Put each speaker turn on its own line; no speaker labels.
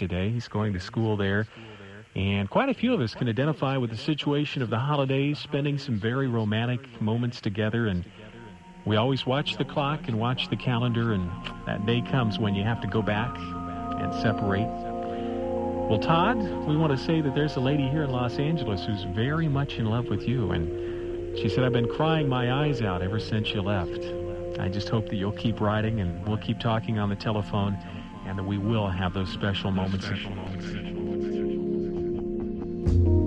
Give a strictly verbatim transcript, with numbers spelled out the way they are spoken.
today. He's going to school there. And quite a few of us can identify with the situation of the holidays, spending some very romantic moments together. And we always watch the clock and watch the calendar, and that day comes when you have to go back and separate. Well, Todd, we want to say that there's a lady here in Los Angeles who's very much in love with you. And she said, I've been crying my eyes out ever since you left. I just hope that you'll keep writing, and we'll keep talking on the telephone, and that we will have those special moments. Special moments.